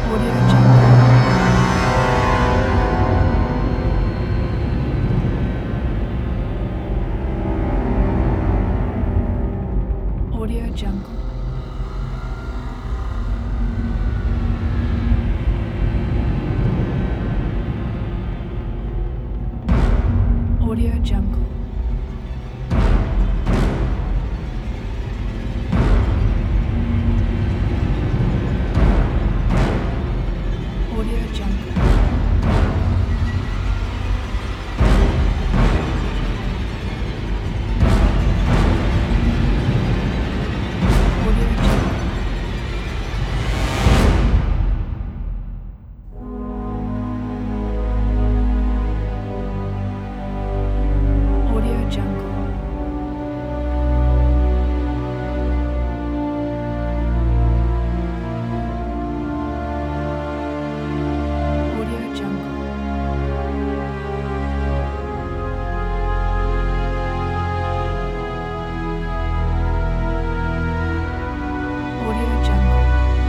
Audio Jungle. Audio Jungle. Audio Jungle. Audio Jungle. Audio Jungle. Audio Jungle. Audio Jungle. Audio Jungle.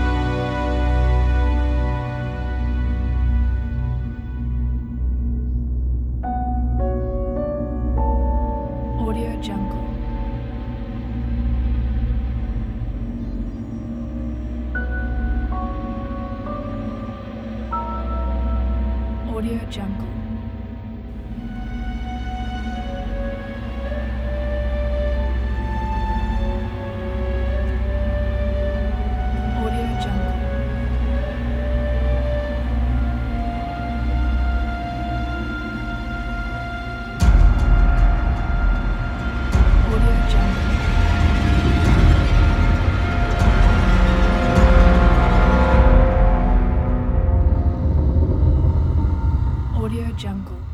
Audio Jungle. Audio Jungle. Audio Jungle. Audio Jungle. Audio Jungle.